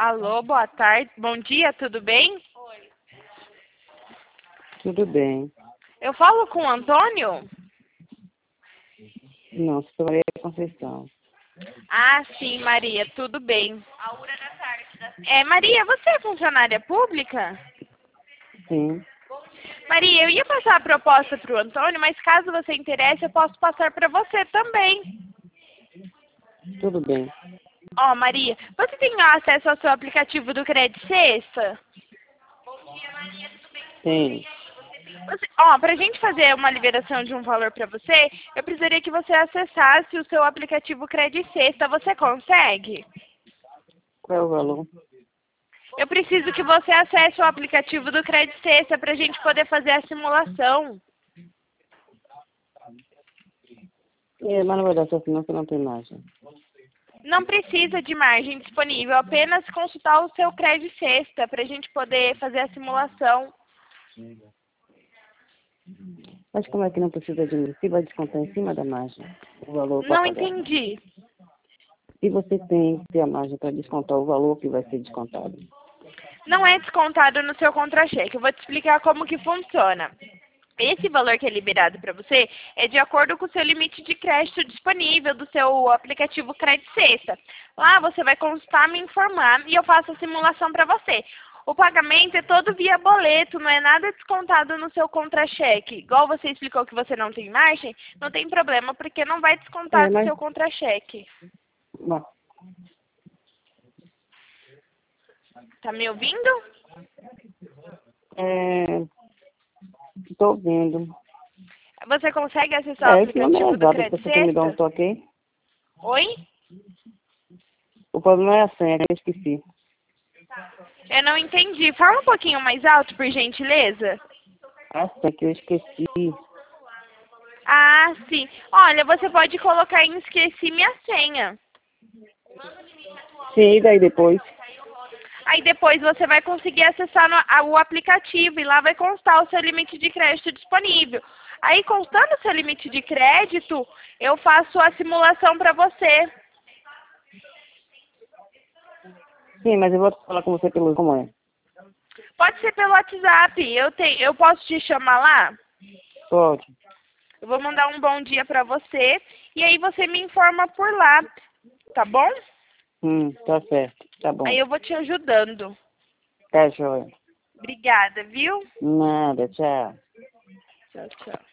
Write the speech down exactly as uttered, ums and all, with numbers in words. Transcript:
Alô, boa tarde. Bom dia, tudo bem? Tudo bem. Eu falo com o Antônio? Não, sou Maria Conceição. Ah, sim, Maria, tudo bem. É, Maria, você é funcionária pública? Sim, Maria, eu ia passar a proposta para o Antônio, mas caso você interesse, eu posso passar para você também. tudo bem. Ó, Maria, você tem acesso ao seu aplicativo do Crédito Sexta? Tem. Você, ó, pra gente fazer uma liberação de um valor para você, eu precisaria que você acessasse o seu aplicativo Crédito Sexta. Você consegue? Qual é o valor? Eu preciso que você acesse o aplicativo do Crédito Sexta pra gente poder fazer a simulação. É, mas não vai dar certo não, que não tem margem. Não precisa de margem disponível, apenas consultar o seu Crédito Sexta pra gente poder fazer a simulação. Mas como é que não precisa de mim? Se vai descontar em cima da margem o valor para Não pagar. entendi. E você tem que ter a margem para descontar o valor que vai ser descontado. Não é descontado no seu contra-cheque. Eu vou te explicar como que funciona. Esse valor que é liberado para você é de acordo com o seu limite de crédito disponível do seu aplicativo Crédito Sexta. Lá você vai consultar, me informar e eu faço a simulação para você. O pagamento é todo via boleto, não é nada descontado no seu contra-cheque. Igual você explicou que você não tem margem, não tem problema, porque não vai descontar É, do mas... seu contra-cheque. Bom, Tá me ouvindo? é... Estou ouvindo. Você consegue acessar o É, esse número é aplicativo do exato, Crédito você quer me dar um Sexta? toque aí? Oi? O problema é a senha, que eu esqueci. Eu não entendi. Fala um pouquinho mais alto, por gentileza. A senha que eu esqueci. Ah, sim. Olha, você pode colocar em esqueci minha senha. Sim, e daí depois? Aí depois você vai conseguir acessar no, a, o aplicativo e lá vai constar o seu limite de crédito disponível. Aí, constando o seu limite de crédito, eu faço a simulação para você. Sim, mas eu vou falar com você pelo... Como é? Pode ser pelo WhatsApp. Eu, tenho, eu posso te chamar lá? Pode. Eu vou mandar um bom dia para você e aí você me informa por lá, tá bom? Hum, tá certo. Tá bom. Aí eu vou te ajudando. Tá joia. Obrigada, viu? Nada, tchau. Tchau, tchau.